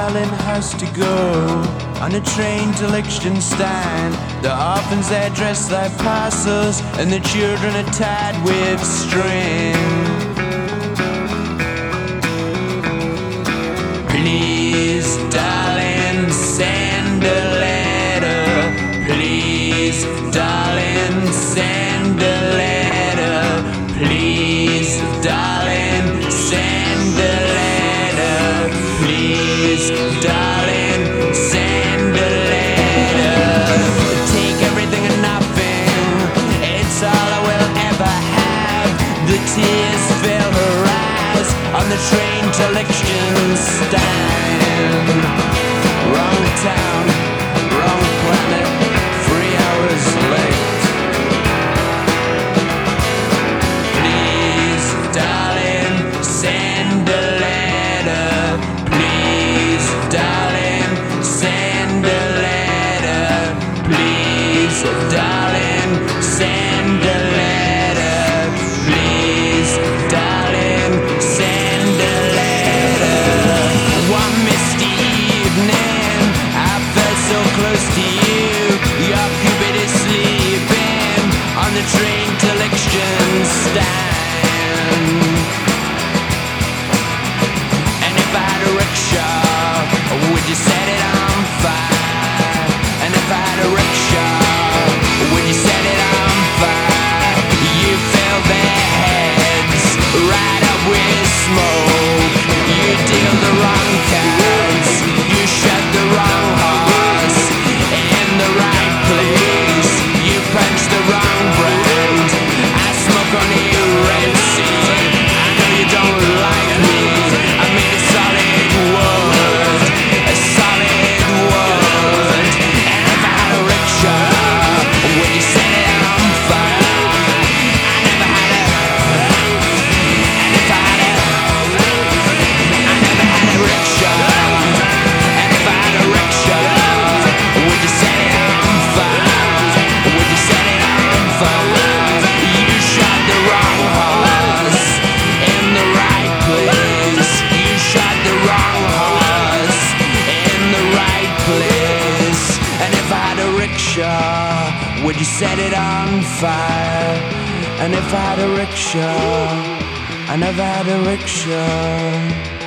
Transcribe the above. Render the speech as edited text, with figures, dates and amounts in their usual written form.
darling has to go on a train to Liechtenstein. The orphans they're dressed like parcels, and the children are tied with string. Please, darling, send a letter. Please, darling, send a letter. Please, darling, send a letter. Please, darling, send a letter. Take everything and nothing, it's all I will ever have. The tears fill her eyes on the train to Liechtenstein. Wrong town, wrong planet, 3 hours late. Please, darling, send a letter. Please, darling, send a letter. Please, darling, send a letter. Please, darling, send a letter. One misty evening, I felt so close to you. Your cupid is sleeping on the train to Liechtenstein. And if I had a rickshaw, would you set it on fire? And if I had a rickshaw, would you set it on fire? You fill their heads right up with smoke. You deal the wrong cards, you shut the wrong horse in the right place. You punch the wrong brand. I smoke on a red sea. I know you don't like me. I made a solid wood, a solid wood. And if I had a rickshaw, would you set it on fire? I never had a. And if I had a. I never had a rickshaw. And if I had a rickshaw, would you set it on fire? Would you set it on fire? You shot the wrong horse in the right place. You shot the wrong horse in the right place. And if I had a rickshaw, would you set it on fire? And if I had a rickshaw, I never had a rickshaw.